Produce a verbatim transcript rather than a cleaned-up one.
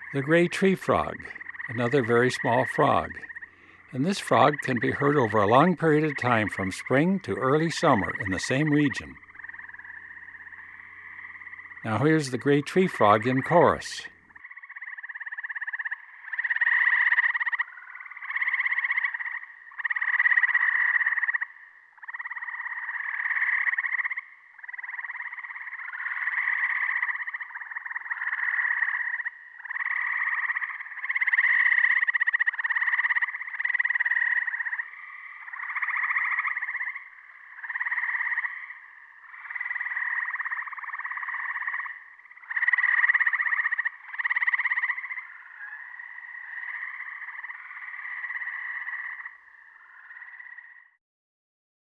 The gray tree frog, another very small frog. And this frog can be heard over a long period of time from spring to early summer in the same region. Now here's the gray tree frog in chorus.